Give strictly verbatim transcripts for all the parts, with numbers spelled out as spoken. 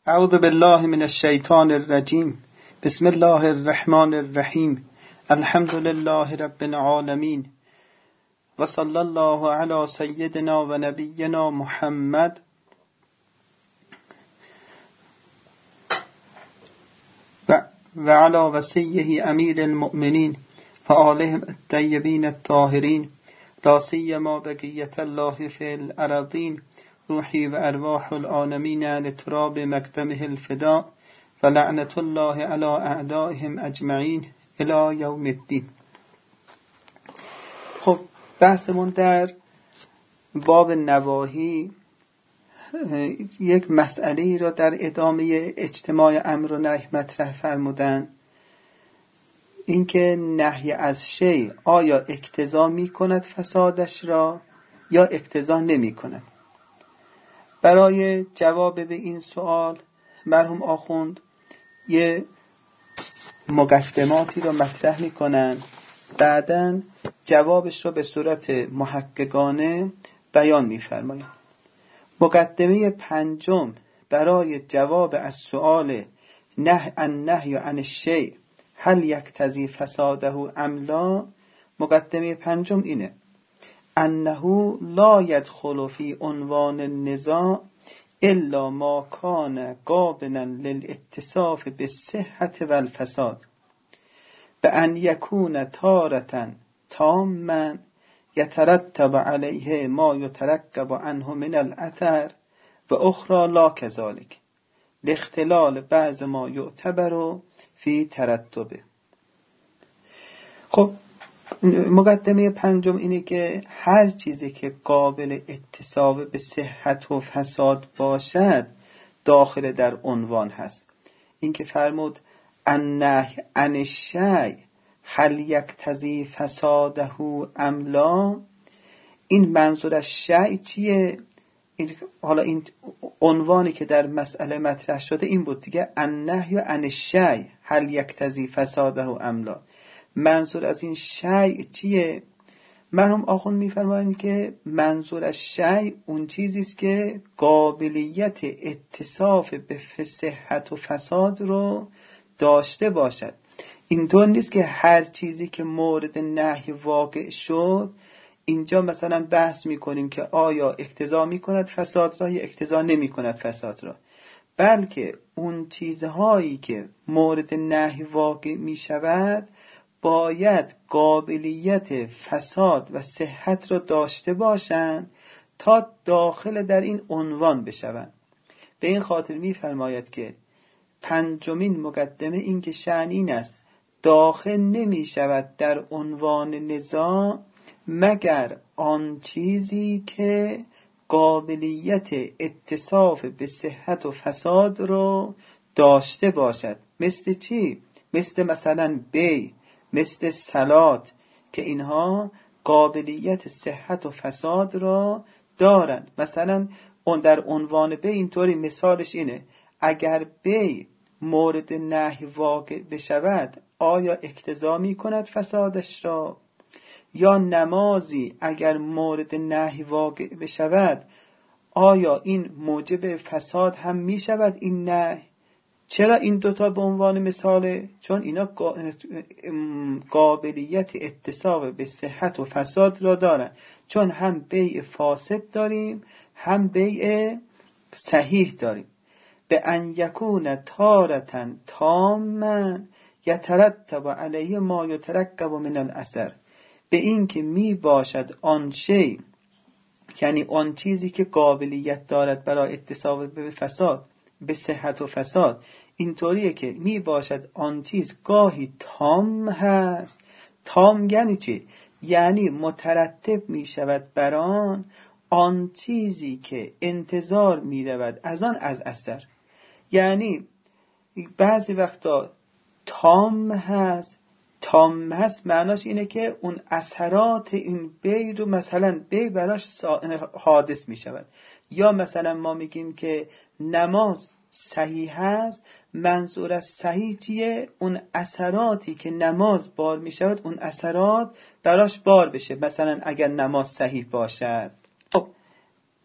اعوذ بالله من الشیطان الرجیم. بسم الله الرحمن الرحیم. الحمد لله رب العالمین و صلی الله علی سیدنا و نبینا محمد و و علی وصیه امیر المؤمنین و آلهم الطیبین الطاهرین لا سیما بقیة الله فی الارضین روحی و ارواح العالمین لتراب مقدمه الفداء و لعنت الله علی اعدائهم اجمعین الی یوم الدین. خب بحثمون در باب نواهی یک مسئله را در ادامه اجتماع امر و نهی مطرح فرمودن، اینکه نهی از شیء آیا اقتضا می کند فسادش را یا اقتضا نمی کند. برای جواب به این سوال مرحوم آخوند یه مقدماتی رو مطرح میکنن، بعداً جوابش رو به صورت محققانه بیان میفرمایند. مقدمه پنجم برای جواب از سؤال نه النهی عن الشیء هل یقتضی فساده ام لا، مقدمه پنجم اینه: انه لا يدخل فی عنوان النزاع الا ما کان قابلا للاتصاف بالصحة والفساد بأن یکون تارة تاما یترتب علیه ما یترکب عنه من الاثر و اخرى لا کذلک لاختلال بعض ما یعتبر فی ترتبه. خب مقدمه پنجم اینه که هر چیزی که قابل اتصاف به صحت و فساد باشد داخل در عنوان هست. این که فرمود النهی عن الشیء هل یقتضی فساده ام لا، این منظور از شیء چیه؟ این حالا این عنوانی که در مسئله مطرح شده این بود دیگه، النهی عن الشیء هل یقتضی فساده ام لا. منظور از این شیء چیه؟ مرحوم آخوند می‌فرمایند که منظور از شیء اون چیزی است که قابلیت اتصاف به صحت و فساد رو داشته باشد. اینطور نیست که هر چیزی که مورد نهی واقع شد اینجا مثلا بحث می‌کنیم که آیا اقتضا می‌کند فساد را یا اقتضا نمی‌کند فساد را، بلکه اون چیزهایی که مورد نهی واقع می‌شود باید قابلیت فساد و صحت را داشته باشند تا داخل در این عنوان بشوند. به این خاطر می‌فرماید که پنجمین مقدمه این که شأن این است داخل نمی شود در عنوان نزاع مگر آن چیزی که قابلیت اتصاف به صحت و فساد رو داشته باشد. مثل چی؟ مثل مثلا بیع، مثل صلات، که اینها قابلیت صحت و فساد را دارند. مثلا اون در عنوان بیع اینطوری مثالش اینه: اگر بیع مورد نهی واقع بشود آیا اقتضا می کند فسادش را؟ یا نمازی اگر مورد نهی واقع بشود آیا این موجب فساد هم می شود این نهی؟ چرا این دوتا به عنوان مثاله؟ چون اینا قابلیت اتصاف به صحت و فساد را دارن، چون هم بیع فاسد داریم هم بیع صحیح داریم. به ان یکون تارة تاما یترتب علیه ما یترکب من الاثر، به این که می باشد آن شی، یعنی آن چیزی که قابلیت دارد برای اتصاف به فساد به صحت و فساد، اینطوریه که می باشد آن چیز گاهی تام هست. تام یعنی چی؟ یعنی مترتب می شود بر آن آن چیزی که انتظار می رود از آن از اثر. یعنی بعضی وقتا تام هست، تام هست معناش اینه که اون اثرات این بیع رو مثلا بیع براش حادث می شود. یا مثلا ما میگیم که نماز صحیح هست، منظور از صحیح چیه؟ اون اثراتی که نماز بار می شود اون اثرات براش بار بشه، مثلا اگر نماز صحیح باشد. خب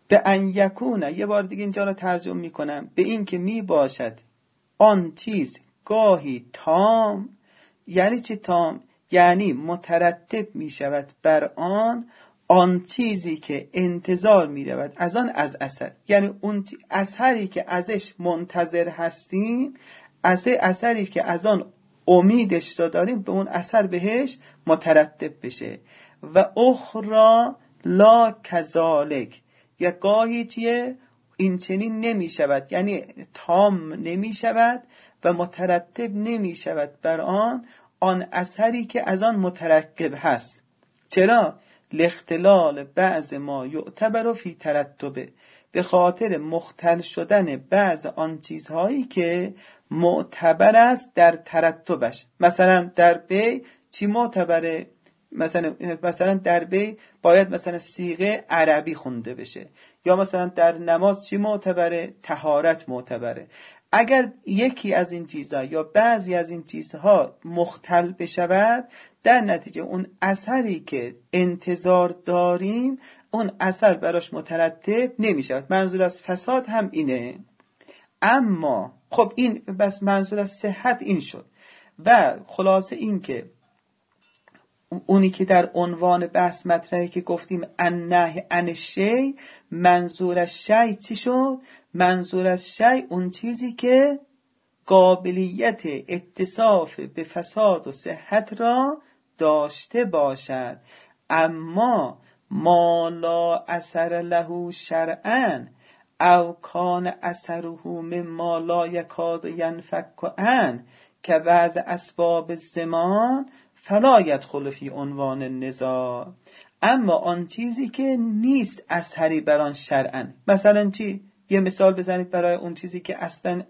به ان یکونه، یه بار دیگه اینجا رو ترجمه میکنم، به این که می باشد آن چیز گاهی تام. یعنی چی تام؟ یعنی مترتب می شود بر آن آن چیزی که انتظار می رود از آن از اثر. یعنی اون اثری که ازش منتظر هستیم، از اثری که از آن امیدش را داریم، به اون اثر بهش مترتب بشه. و اخرى لا کذالک، یا گاهی چیه این چنین نمی شود، یعنی تام نمی شود و مترتب نمی شود بر آن آن اثری که از آن مترکب هست. چرا؟ لاختلال بعض ما یعتبر فی ترتبه، به خاطر مختل شدن بعض آن چیزهایی که معتبر است در ترتبش. مثلا در بی چی معتبره؟ مثلا مثلا در بی باید مثلا صیغه عربی خونده بشه، یا مثلا در نماز چی معتبره؟ طهارت معتبره. اگر یکی از این چیزها یا بعضی از این چیزها مختل بشود، در نتیجه اون اثری که انتظار داریم اون اثر براش مترتب نمی شود. منظور از فساد هم اینه. اما خب این بس منظور از صحت این شد. و خلاصه این که اونی که در عنوان بحث مطرحه که گفتیم النهی عن الشیء، منظور از شیء چی شد؟ منظور از شیء اون چیزی که قابلیت اتصاف به فساد و صحت را داشته باشد. اما ما لا اثر له شرعا او کان اثره مما لا یکاد ینفک عنه که بعض اسباب الزمان فلا یدخل فی عنوان النزاع. اما آن چیزی که نیست اثری بر آن شرعاً، مثلا چی؟ یه مثال بزنید برای اون چیزی که اصلا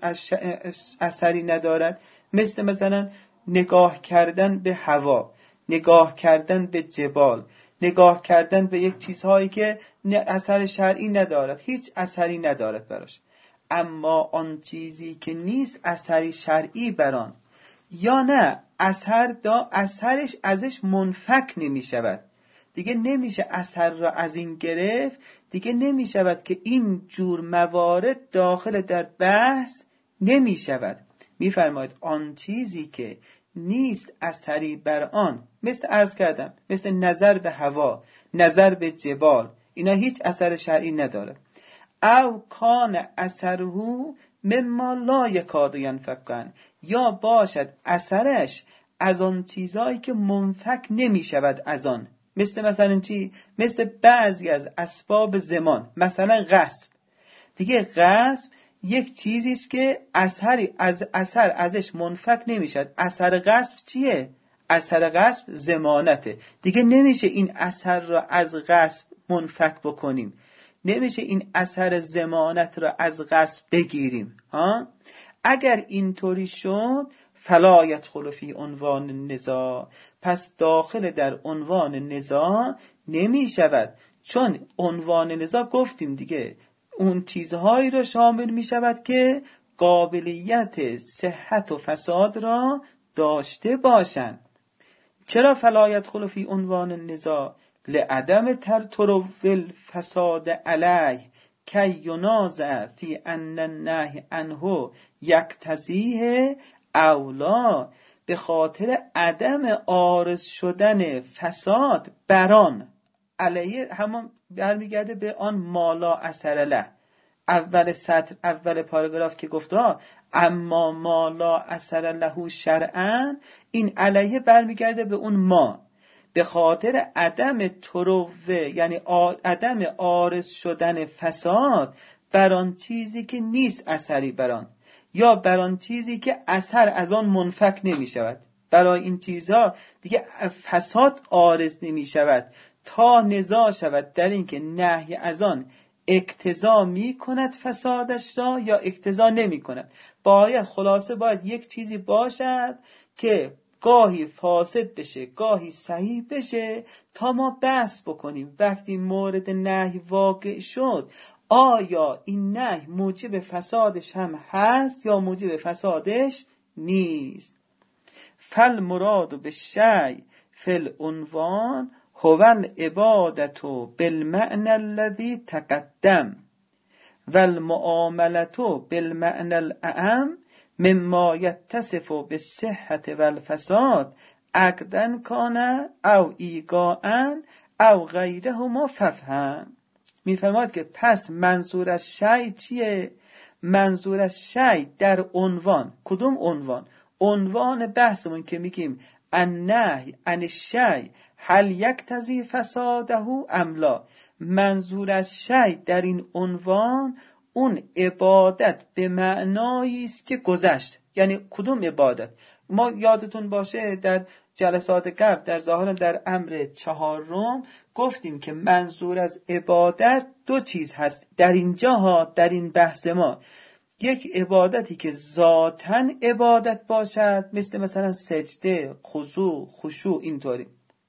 اثری ندارد، مثل مثلا نگاه کردن به هوا، نگاه کردن به جبال، نگاه کردن به یک چیزهایی که اثر شرعی ندارد، هیچ اثری ندارد براش. اما آن چیزی که نیست اثری شرعی بر آن، یا نه اثر دا اثرش ازش منفک نمی شود، دیگه نمیشه اثر را از این گرفت، دیگه نمی شود که این جور موارد داخل در بحث نمی شود. می فرماید آن چیزی که نیست اثری بر آن، مثل عرض کردم مثل نظر به هوا، نظر به جبال، اینا هیچ اثر شرعی نداره. او کان اثره مما لا یکاد ینفک عنه، یا باشد اثرش از آن چیزایی که منفک نمی شود از آن. مثل مثلا چی؟ مثل بعضی از اسباب زمان، مثلا غصب. دیگه غصب یک چیزی است که اثری از اثر ازش منفک نمیشد. اثر غصب چیه؟ اثر غصب ضمانته. دیگه نمیشه این اثر را از غصب منفک بکنیم، نمیشه این اثر ضمانت را از غصب بگیریم. ها؟ اگر اینطوری شد فلا یدخل فی عنوان النزاع، پس داخل در عنوان نزاع نمی شود. چون عنوان نزاع گفتیم دیگه اون چیزهایی را شامل می شود که قابلیت صحت و فساد را داشته باشند. چرا فلا یدخل فی عنوان النزاع؟ لعدم ترتر الفساد علیه کی ینازع فی ان النهی عنه یقتضیه اولا، به خاطر عدم عارض شدن فساد بران علیه، همون برمیگرده به آن مالا اثر له. اول سطر اول پاراگراف که گفته اما مالا اثر له شرعا، این علیه برمیگرده به اون ما، به خاطر عدم تروه، یعنی عدم عارض شدن فساد بر آن چیزی که نیست اثری بر آن، یا بر آن چیزی که اثر از آن منفک نمی شود. برای این چیزها دیگه فساد عارض نمی شود تا نزاع شود در این که نهی از آن اقتضا می کند فسادش را یا اقتضا نمی کند. باید خلاصه باید یک چیزی باشد که گاهی فاسد بشه گاهی صحیح بشه تا ما بحث بکنیم وقتی مورد نهی واقع شد آیا این نهی موجب فسادش هم هست یا موجب فسادش نیست. فالمراد بالشیء فی العنوان هو العبادة بالمعنى الذي تقدم والمعاملة بالمعنى الأعم مما يتصف بالصحة والفساد عقدا کان او ایقاعا او غیرهما ففهم. میفرماید که پس منظور از شیء چیه؟ منظور از شیء در عنوان، کدوم عنوان؟ عنوان بحثمون که میگیم النهی عن الشیء هل یقتضی فساده ام لا. منظور از شیء در این عنوان اون عبادت به معنایی است که گذشت. یعنی کدوم عبادت؟ ما یادتون باشه در جلسات قبل در ظاهر در امر چهارم گفتیم که منظور از عبادت دو چیز هست در اینجا ها، در این بحث ما. یک عبادتی که ذاتاً عبادت باشد، مثل مثلا سجده، خضوع، خشوع، اینطوری.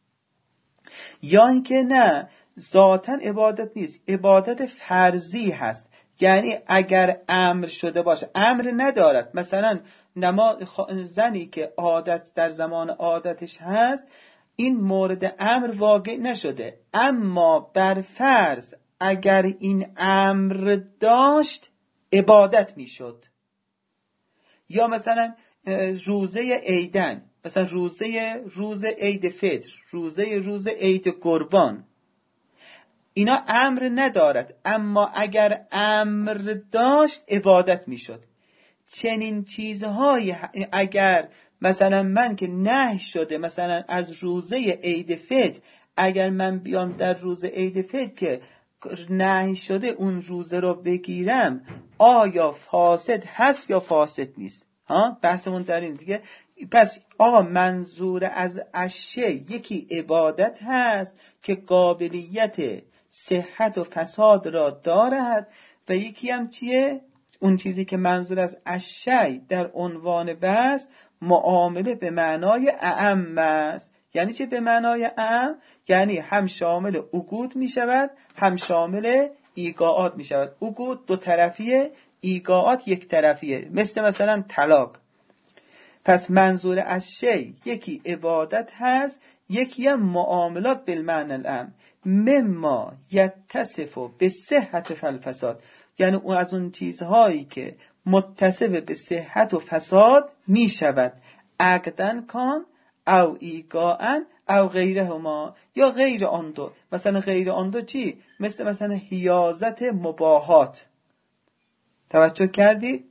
یا اینکه نه، ذاتاً عبادت نیست، عبادت فرضی هست. یعنی اگر امر شده باشه، امر ندارد. مثلا نما زنی که عادت در زمان عادتش هست، این مورد امر واقع نشده، اما بر فرض اگر این امر داشت عبادت میشد. یا مثلا روزه عیدن، مثلا روزه روز عید فطر، روزه روز عید قربان، اینا امر ندارد، اما اگر امر داشت عبادت میشد. چنین چیزهایی اگر مثلا من که نهی شده مثلا از روزه عید فطر، اگر من بیام در روز عید فطر که نهی شده اون روزه رو بگیرم، آیا فاسد هست یا فاسد نیست؟ ها بحثمون در این دیگه. پس آقا منظور از اشیاء یکی عبادت هست که قابلیت صحت و فساد را دارد، و یکی هم چیه؟ اون چیزی که منظور از اشیاء در عنوان بحث معامله به معنای اعم است. یعنی چه به معنای اعم؟ یعنی هم شامل عقود می شود، هم شامل ایقاعات می شود. عقود دو طرفیه، ایقاعات یک طرفیه، مثل مثلا طلاق. پس منظور از شی یکی عبادت هست، یکی هم معاملات بالمعنی العام مما یتصف به صحت و الفساد. یعنی اون از اون چیزهایی که متصف به صحت و فساد می شود، عقدن کان او ایقاعن او غیرهما، یا غیر آن دو. مثلا غیر آن دو چی؟ مثل مثلا حیازت مباحات. توجه کردید؟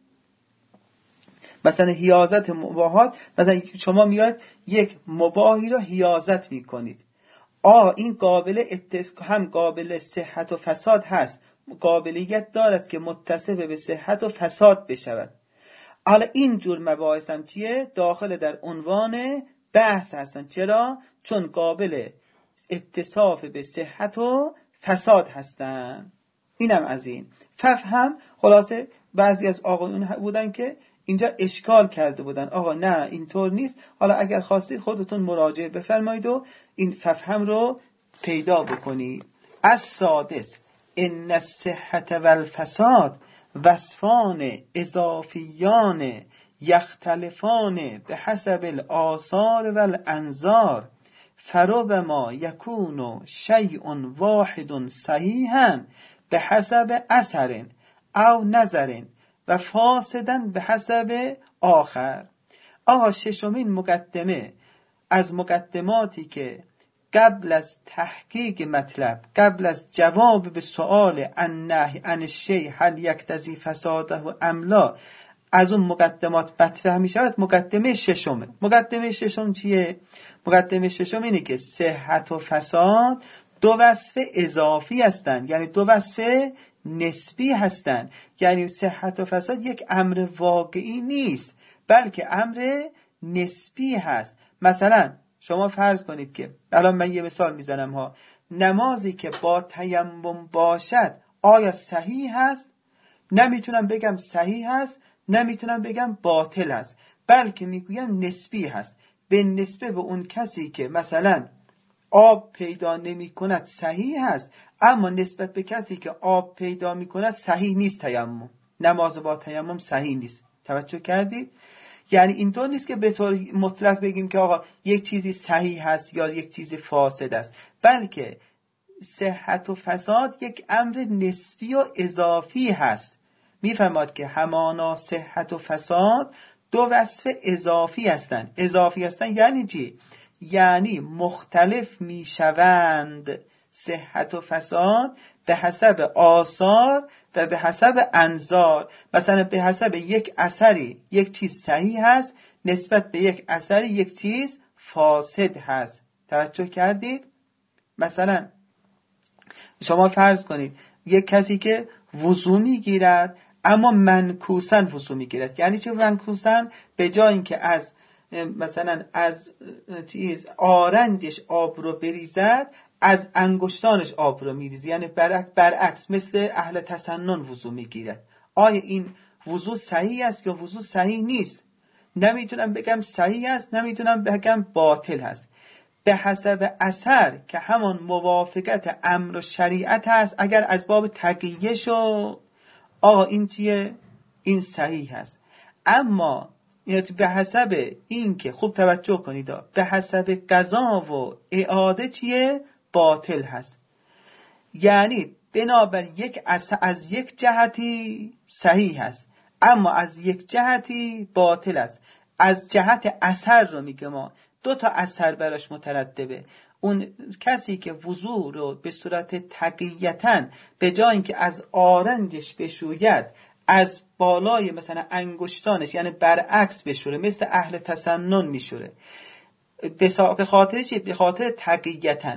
مثلا حیازت مباحات، مثلا شما میاد یک مباحی را حیازت میکنید، آه این قابل اتس... هم قابل صحت و فساد هست، قابلیت دارد که متصف به صحت و فساد بشود. حالا این جور مباحث هم چیه؟ داخل در عنوان بحث هستن. چرا؟ چون قابل اتصاف به صحت و فساد هستن. اینم از این. ففهم خلاصه بعضی از آقایون بودن که اینجا اشکال کرده بودن، آقا نه اینطور نیست. حالا اگر خواستید خودتون مراجعه بفرمایید و این ففهم رو پیدا بکنید. از سادس ان الصحت والفساد وصفان اضافیان یختلفان به حسب الآثار والانظار فربما یکون شیء واحد صحیحا به حسب اثر او نظر و فاسدا به حسب آخر. آقا ششمین مقدمه از مقدماتی که قبل از تحقیق مطلب، قبل از جواب به سؤال النهی عن الشیء هل یقتضی فساده ام لا، از اون مقدمات مطرح می شود. مقدمه ششمه. مقدمه ششم چیه؟ مقدمه ششم اینه که صحت و فساد دو وصف اضافی هستند، یعنی دو وصف نسبی هستند. یعنی صحت و فساد یک امر واقعی نیست، بلکه امر نسبی هست. مثلا شما فرض کنید که الان من یه مثال میزنم ها، نمازی که با تیمم باشد آیا صحیح هست؟ نمیتونم بگم صحیح هست، نمیتونم بگم باطل هست، بلکه میگویم نسبی هست. به نسبه به اون کسی که مثلا آب پیدا نمی کند صحیح هست، اما نسبت به کسی که آب پیدا می کند صحیح نیست. تیمم، نماز با تیمم صحیح نیست. توجه کردید؟ یعنی اینطور نیست که به طور مطلق بگیم که آقا یک چیزی صحیح هست یا یک چیزی فاسد است، بلکه صحت و فساد یک امر نسبی و اضافی هست. میفرماد که همانا صحت و فساد دو وصف اضافی هستند. اضافی هستند یعنی چی؟ یعنی مختلف میشوند صحت و فساد به حسب آثار و به حسب انظار. مثلا به حسب یک اثری یک چیز صحیح هست، نسبت به یک اثری یک چیز فاسد هست. توجه کردید؟ مثلا شما فرض کنید یک کسی که وضو میگیرد اما منکوسن وضو میگیرد. یعنی چه منکوسن؟ به جای اینکه از مثلا از چیز آرنجش آب رو بریزد، از انگشتانش آب رو میریزه، یعنی برعکس، مثل اهل تسنن وضو میگیرد. آیا این وضو صحیح است یا وضو صحیح نیست؟ نمیتونم بگم صحیح است، نمیتونم بگم باطل است. به حسب اثر که همان موافقت امر و شریعت است، اگر از باب تقیه شو آقا این چیه؟ این صحیح است. اما به حسب این که خوب توجه کنید، به حسب قضا و اعاده چیه؟ باطل هست. یعنی بنابر یک اثر از یک جهتی صحیح است اما از یک جهتی باطل است. از جهت اثر رو میگه، ما دو تا اثر براش مترتبه. اون کسی که وضو رو به صورت تقیتاً به جای اینکه از آرنجش بشوید از بالای مثلا انگشتانش یعنی برعکس بشوره، مثل اهل تسنن میشوره، به خاطر چی؟ به خاطر تقیتاً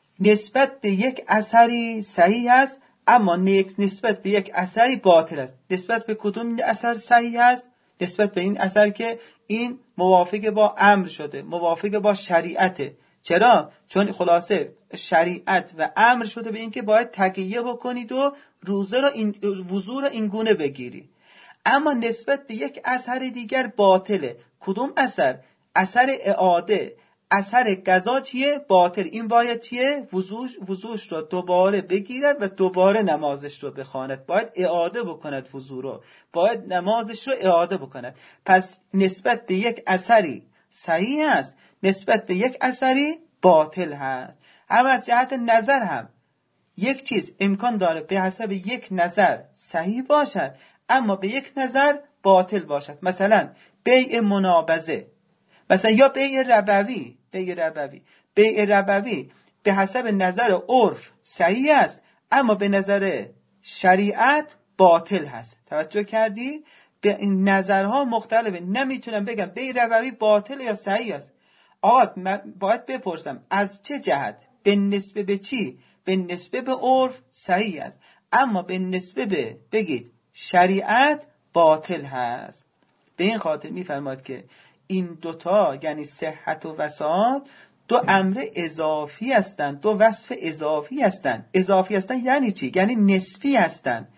نسبت به یک اثری صحیح است اما نسبت به یک اثری باطل است. نسبت به کدوم اثر صحیح است؟ نسبت به این اثر که این موافق با امر شده، موافق با شریعته. چرا؟ چون خلاصه شریعت و امر شده به این که باید تقیه بکنید و روزه رو این وضو رو این گونه بگیری. اما نسبت به یک اثر دیگر باطله. کدوم اثر؟ اثر اعاده، اثر قضا چیه؟ باطل. این باید چیه؟ وضوش وضوش رو دوباره بگیرد و دوباره نمازش رو بخواند. باید اعاده بکند وضو رو، باید نمازش رو اعاده بکند. پس نسبت به یک اثری صحیح است، نسبت به یک اثری باطل هست. اما از جهت نظر هم یک چیز امکان داره به حسب یک نظر صحیح باشد اما به یک نظر باطل باشد. مثلا بیع منابضه، مثلا یا بیع ربوی. بیع ربوی بیع ربوی به حسب نظر عرف صحیح است اما به نظر شریعت باطل هست. توجه کردی؟ به این نظرها مختلفه. نمیتونم بگم بیع ربوی باطل یا صحیح است. آقا من باید بپرسم از چه جهت؟ به نسبت به چی؟ به نسبت به عرف صحیح است اما به نسبت به بگید شریعت باطل هست. به این خاطر میفرماد که این دوتا یعنی صحت و فساد دو امر اضافی هستند، دو وصف اضافی هستند. اضافی هستند یعنی چی؟ یعنی نسبی هستند،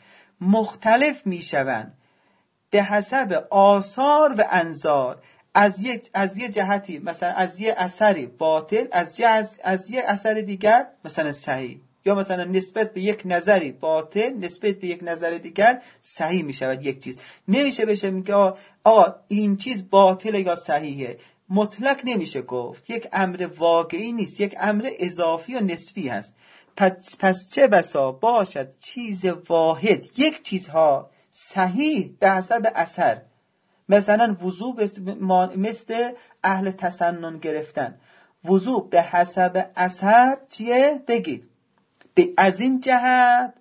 مختلف میشوند به حسب آثار و انظار. از یک از یه جهتی مثلا از یه اثری باطل، از یه از, از یه اثر دیگر مثلا صحیح، یا مثلا نسبت به یک نظری باطل، نسبت به یک نظر دیگر صحیح می شود. یک چیز نمیشه بشه میگه آقا این چیز باطله یا صحیحه، مطلق نمیشه گفت. یک امر واقعی نیست، یک امر اضافی و نسبی هست. پس, پس چه بسا باشد چیز واحد، یک چیزها صحیح به حسب اثر. مثلا وضو مثل اهل تسنن گرفتن، وضو به حسب اثر چیه؟ بگید از این جهت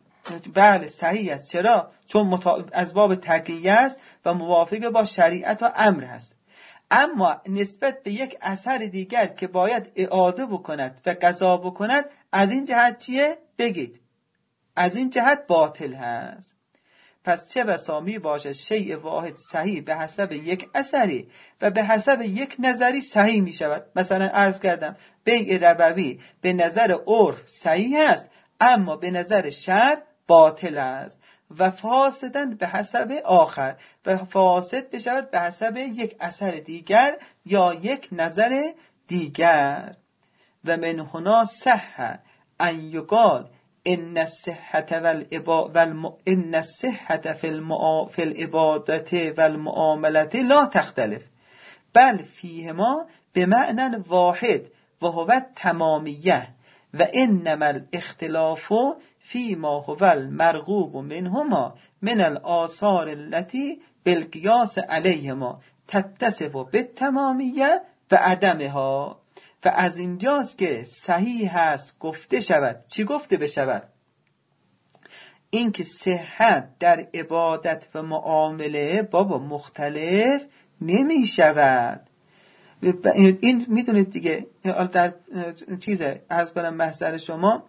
بله صحیح است. چرا؟ چون مطا... از باب تقیه است و موافق با شریعت و امر هست. اما نسبت به یک اثر دیگر که باید اعاده بکند و قضا بکند، از این جهت چیه؟ بگید از این جهت باطل هست. پس چه بسا می باشد شیء واحد صحیح به حسب یک اثری و به حسب یک نظری صحیح می شود. مثلا عرض کردم بیع ربوی به نظر عرف صحیح است اما به نظر شرع باطل است و فاسدن به حسب آخر، و فاسد بشود به حسب یک اثر دیگر یا یک نظر دیگر. و من هنا صح ان یقال ان الصحة والعبا والم... ان الصحة فی المعا... فی العبادة والمعاملة لا تختلف بل فیهما بمعنى واحد و هو التمامیه و انما الاختلاف فيما هو المرغوب منهما من الآثار التي بالقياس عليهما تتصف بالتمامیه و عدمها. و از اینجاست که صحیح هست گفته شود. چی گفته بشود؟ این که صحت در عبادت و معامله بابا مختلف نمی شود. این میدونید دیگه، در چیزه عرض کنم محضر شما،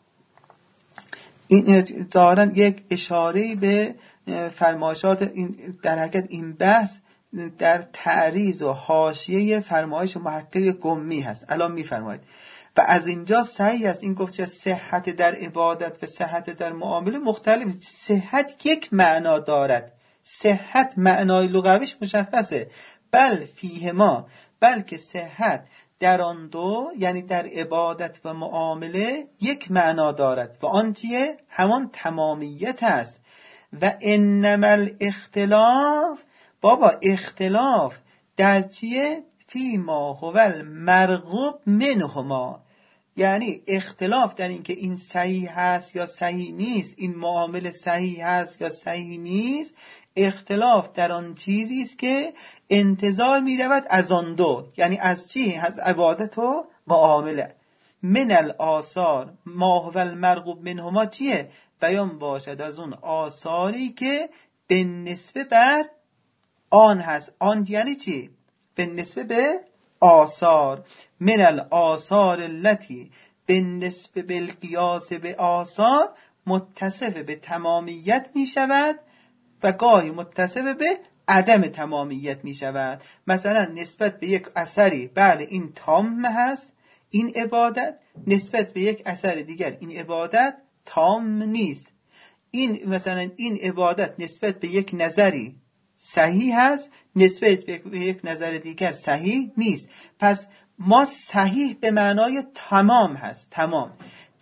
این ظاهرا یک اشاره‌ای به فرمایشات این در حقیقت این بحث در تعریض و حاشیه فرمایش محقق گمی هست. الان میفرمایید و از اینجا صحیح است این گفت که صحت در عبادت و صحت در معامله مختلف. صحت یک معنا دارد، صحت معنای لغویش مشخصه. بل فیهما، بلکه صحت در آن دو یعنی در عبادت و معامله یک معنا دارد و آن چیه؟ همان تمامیت است. و انما الاختلاف، بابا اختلاف در چیه؟ فیما هو المرغوب منهما، یعنی اختلاف در این که این صحیح هست یا صحیح نیست، این معامله صحیح هست یا صحیح نیست. اختلاف در آن چیزی است که انتظار می رود از آن دو، یعنی از چی؟ از عبادت و معامله. من الآثار ما هو المرغوب منهما چیه؟ بیان باشد از اون آثاری که به نسبه بر آن هست. آن یعنی چی؟ به نسبه به آثار. من الآثار التي به نسبه بالقیاس به آثار متصف به تمامیت می شود و گاهی متصف به عدم تمامیت می شود. مثلا نسبت به یک اثری بله این تام هست این عبادت، نسبت به یک اثر دیگر این عبادت تام نیست. این مثلا این عبادت نسبت به یک نظری صحیح هست، نسبت به یک نظر دیگر صحیح نیست. پس ما صحیح به معنای تمام هست. تمام،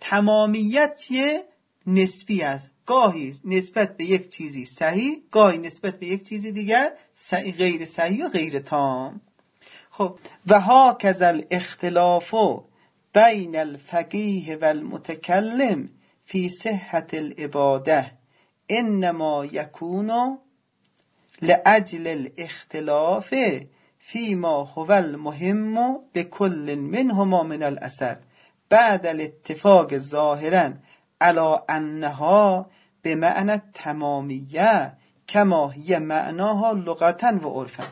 تمامیت چیه؟ نسبی است. گاهی نسبت به یک چیزی صحیح، گاهی نسبت به یک چیزی دیگر صحیح، غیر صحیح و غیر تام. خب و هاکذا الاختلاف بین الفقیه و المتکلم فی صحت العباده انما یکون لأجل الاختلاف فيما هو المهم لكل منهما من الأثر بعد الاتفاق ظاهرا على أنها بمعنى التمامیه كما هي معناها لغتا و عرفا.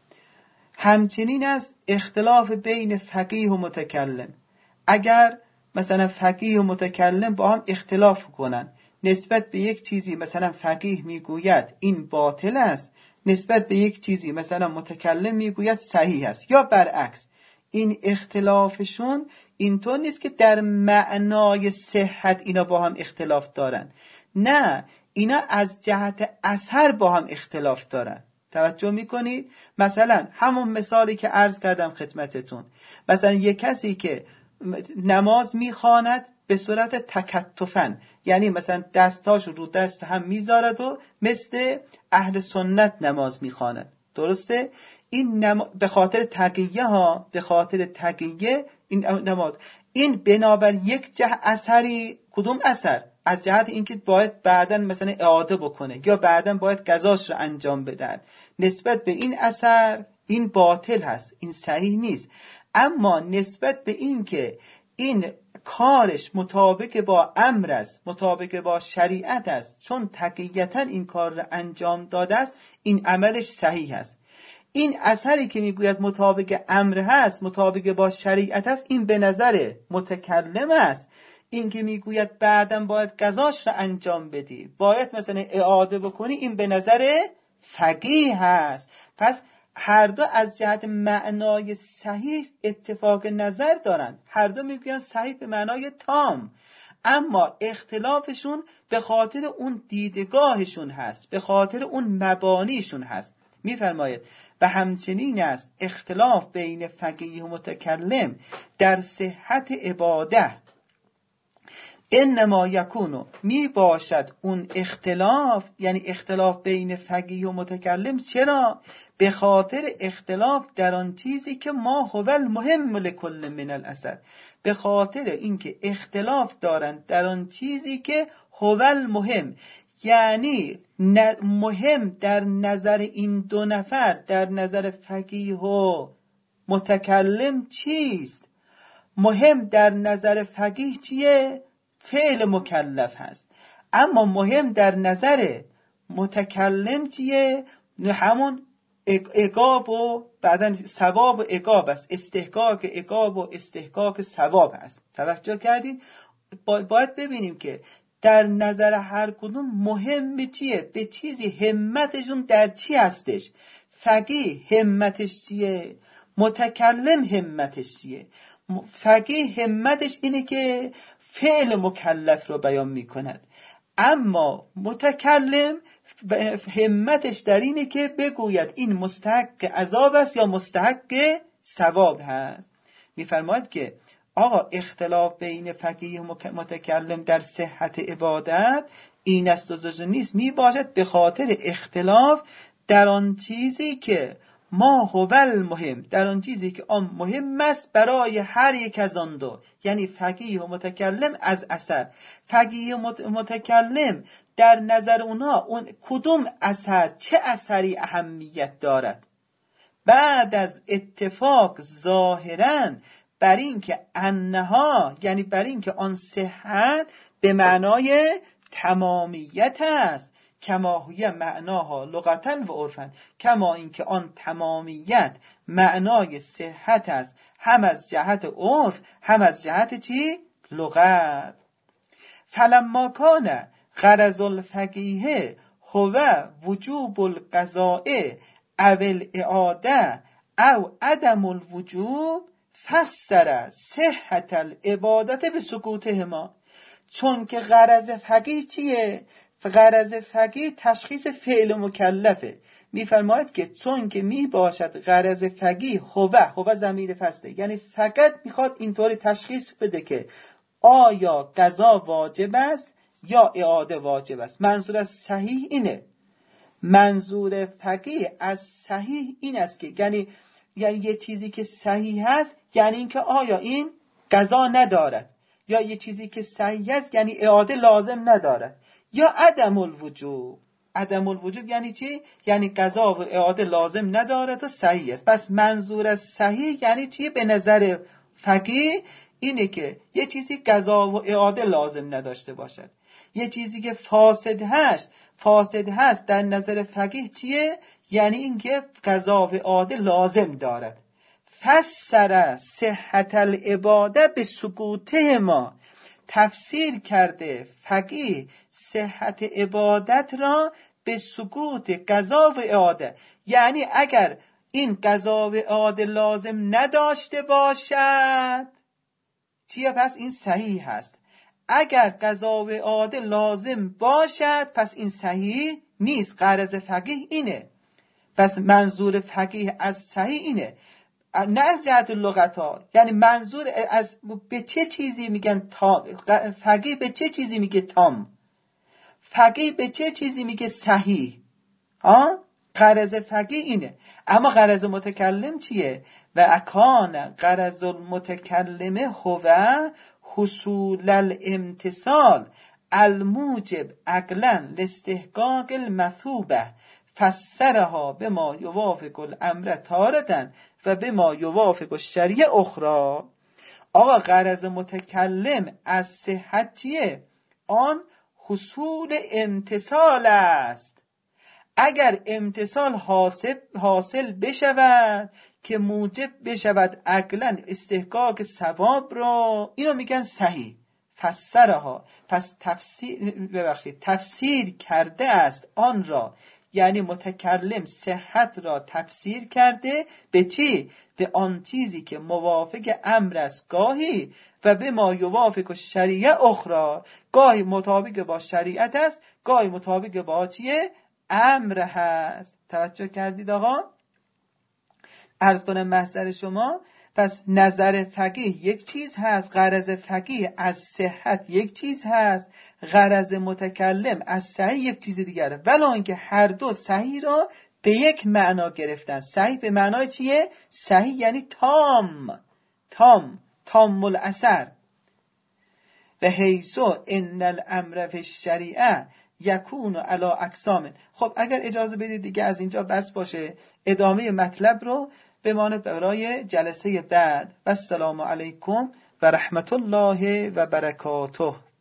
همچنین است اختلاف بین فقیه و متکلم. اگر مثلا فقیه و متکلم با هم اختلاف کنن نسبت به یک چیزی، مثلا فقیه میگوید این باطل است، نسبت به یک چیزی مثلا متکلم میگوید صحیح است، یا برعکس، این اختلافشون اینطور نیست که در معنای صحت اینا با هم اختلاف دارن، نه، اینا از جهت اثر با هم اختلاف دارن. توجه میکنید؟ مثلا همون مثالی که عرض کردم خدمتتون، مثلا یک کسی که نماز میخواند به صورت تکتفن، یعنی مثلا دستاش رو دست هم میذارد و مثل اهل سنت نماز میخواند، درسته؟ این نما... به خاطر تقیه ها، به خاطر تقیه این نماز، این بنابر یک جه اثری، کدوم اثر؟ از جهت اینکه باید بعداً مثلا اعاده بکنه یا بعداً باید قضاش رو انجام بدن، نسبت به این اثر این باطل هست، این صحیح نیست. اما نسبت به این که این کارش مطابق با امر است، مطابق با شریعت است، چون تقییتا این کار را انجام داده است، این عملش صحیح است. این اثری که میگوید مطابق امر هست، مطابق با شریعت است، این به نظر متکلم است. این که میگوید بعداً باید قضاش را انجام بدی، باید مثلا اعاده بکنی، این به نظر فقیه هست. پس هر دو از جهت معنای صحیح اتفاق نظر دارند، هر دو میگویند صحیح به معنای تام، اما اختلافشون به خاطر اون دیدگاهشون هست، به خاطر اون مبانیشون هست. میفرماید و همچنین است اختلاف بین فقیه و متکلم در صحت عباده انما یکونو می باشد اون اختلاف، یعنی اختلاف بین فقیه و متکلم. چرا؟ به خاطر اختلاف در آن چیزی که ما هو المهم لکل من الاثر، به خاطر اینکه اختلاف دارند در آن چیزی که هو المهم، یعنی مهم در نظر این دو نفر، در نظر فقیه و متکلم چیست؟ مهم در نظر فقیه چیه؟ فعل مکلف هست. اما مهم در نظر متکلم چیه؟ همون عقاب و بعدن ثواب و عقاب است. استحقاق عقاب و استحقاق ثواب است. توجه کردید؟ باید ببینیم که در نظر هر کدوم مهم چیه، به چیزی همتشون در چی هستش. فقیه همتش چیه؟ متکلم همتش چیه؟ فقیه همتش اینه که فعل مکلف رو بیان می کند، اما متکلم همتش در اینه که بگوید این مستحق عذاب است یا مستحق ثواب هست. می‌فرماید که آقا اختلاف بین فقیه و متکلم در صحت عبادت این است و جز نیست، می باشد به خاطر اختلاف در آن چیزی که ما هو المهم، در آن چیزی که آن مهم است برای هر یک از آن دو، یعنی فقیه و متکلم از اثر. فقیه و متکلم در نظر اونها اون کدوم اثر، چه اثری اهمیت دارد؟ بعد از اتفاق ظاهراً بر این که انها، یعنی بر این که آن صحت به معنای تمامیت است، کما هوی معناها لغتاً و عرفاً، کما این که آن تمامیت معنای صحت است، هم از جهت عرف هم از جهت چی؟ لغت. فلما کان غرض الفقیه هو وجوب القضاء او الاعاده او عدم الوجوب فسر صحت العبادت به سکوتهما. چون که غرض فقیه چیه؟ غرض فقیه تشخیص فعل مکلفه. میفرماید که چون که می باشد غرض فقیه هو، هو ضمیر فصله، یعنی فقط میخواد اینطوری تشخیص بده که آیا قضا واجب است یا اعاده واجب است. منظور از صحیح اینه. منظور فقیه از صحیح این است که یعنی یعنی یه چیزی که صحیح است یعنی اینکه آیا این قضا ندارد، یا یه چیزی که صحیح است یعنی اعاده لازم ندارد، یا عدم الوجوب. عدم الوجوب یعنی چی؟ یعنی قضا و اعاده لازم ندارد و صحیح است. پس منظور از صحیح یعنی چی؟ به نظر فقیه اینه که یه چیزی قضا و اعاده لازم نداشته باشد. یه چیزی که فاسد هست فاسد هست در نظر فقیه چیه؟ یعنی اینکه قضا و اعاده لازم دارد. فسر صحت العباده به سکوته ما، تفسیر کرده فقیه صحت عبادت را به سکوت قضا و اعاده. یعنی اگر این قضا و اعاده لازم نداشته باشد چیه؟ پس این صحیح هست. اگر قضا و اعاده لازم باشد پس این صحیح نیست. غرض فقیه اینه. پس منظور فقیه از صحیح اینه، نه از جهت لغت ها. یعنی منظور از به چه چیزی میگن تام؟ فقیه به چه چیزی میگه تام؟ فقیه به چه چیزی میگه صحیح؟ ها؟ غرض فقیه اینه. اما غرض متکلم چیه؟ و اکان غرض المتکلم هو حصول الامتصال الموجب عقلا لاستحقاق المثوبه فسرها بما یوافق الامر تارة و بما یوافق الشریعه اخرى. آقا غرض متکلم از صحت چیه؟ آن حصول امتصال است. اگر امتصال حاصل, حاصل بشود که موجب بشود عقلا استحقاق ثواب را، اینو میگن صحیح. فسرها، پس تفسیر ببخشید تفسیر کرده است آن را، یعنی متکلم صحت را تفسیر کرده به چی؟ به آن چیزی که موافق امر است گاهی و به ما یوافق الشریعه اخرى، گاهی مطابق با شریعت است گاهی مطابق با چیه؟ امر هست. توجه کردید آقا؟ عرض کنم محضر شما پس نظر فقیه یک چیز هست، غرض فقیه از صحت یک چیز هست، غرض متکلم از صحیح یک چیز دیگره، ولی اینکه هر دو صحیح را به یک معنا گرفتن. صحیح به معنای چیه؟ صحیح یعنی تام، تام، تام الاثر. به حیثو ان الامر فی الشریعه یکون علی اقسام. خب اگر اجازه بدید دیگه از اینجا بس باشه، ادامه مطلب رو بمانه برای جلسه بعد. و السلام علیکم و رحمت الله و برکاته.